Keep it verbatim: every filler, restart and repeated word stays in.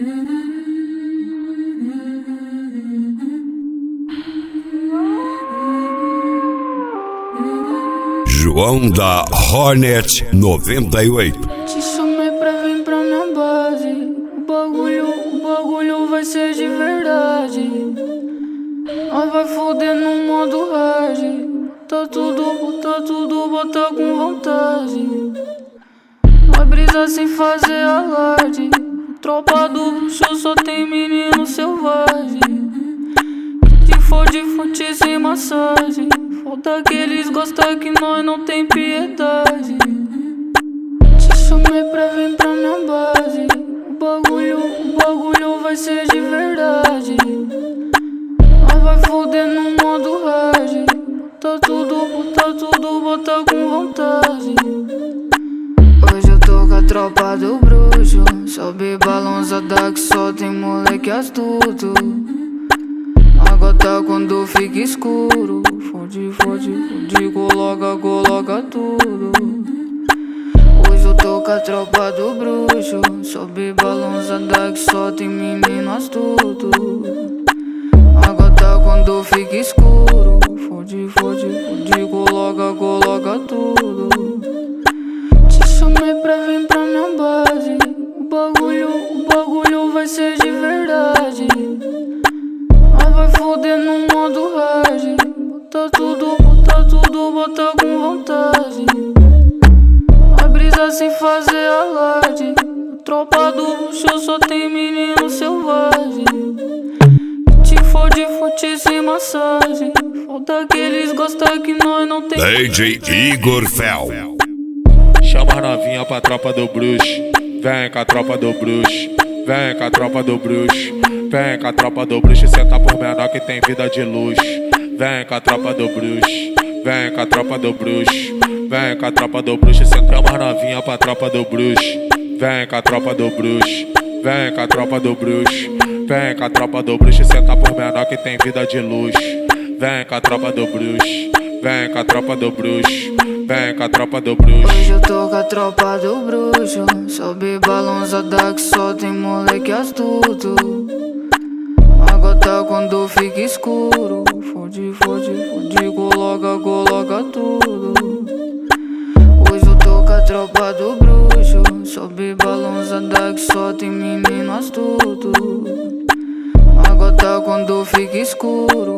João da Hornet noventa e oito. Te chamei pra vir pra minha base. O bagulho, o bagulho vai ser de verdade. Nós vai foder no modo hard. Tá tudo, tá tudo, bota com vontade. Vai brisar sem fazer alarde. Tropa do bruxo só tem menino selvagem. De fode, fute sem massagem. Falta que eles gostam que nós não tem piedade. Te chamei pra vir pra minha base. O bagulho, o bagulho vai ser de verdade. Nós vai foder no modo hard. Tá tudo, bota tudo, bota com vontade. Hoje eu tô com a tropa do bruxo. Sobe balançada que só tem moleque astuto. Agota quando fica escuro. Fode, fode, fode, coloca, coloca tudo. Hoje eu tô com a tropa do bruxo. Sobe balançada que só tem menino astuto. Agota quando fica escuro. Fode, fode, fode, coloca, coloca tudo. Te chamei pra vir pra minha base. O bagulho, o bagulho vai ser de verdade. Nós vai foder no modo hard. Bota tudo, bota tudo, bota com vontade. Vai brisar sem fazer alarde. A tropa do bruxo só tem menino selvagem. Te fode, fute sem massagem. Falta que eles gostam que nós não tem. D J Igor Fel. Chama a novinha pra tropa do bruxo. Vem com a tropa do bruxo. Vem com a tropa do bruxo. Vem com a tropa do bruxo. Senta por menor que tem vida de luxo. Vem com a tropa do bruxo. Vem com a tropa do bruxo. Vem com a tropa do bruxo. Senta mais novinha pra tropa do bruxo. Vem com a tropa do bruxo. Vem com a tropa do bruxo. Vem com a tropa do bruxo. Senta por menor que tem vida de luxo. Vem com a tropa do bruxo. Vem com a tropa do bruxo. Vem com a tropa do bruxo. Hoje eu tô com a tropa do bruxo. Sobe balançada que só tem moleque astuto. Agota quando fica escuro. Fode, fode, fode, coloca, coloca tudo. Hoje eu tô com a tropa do bruxo. Sobe balançada que só tem menino astuto. Agota quando fica escuro.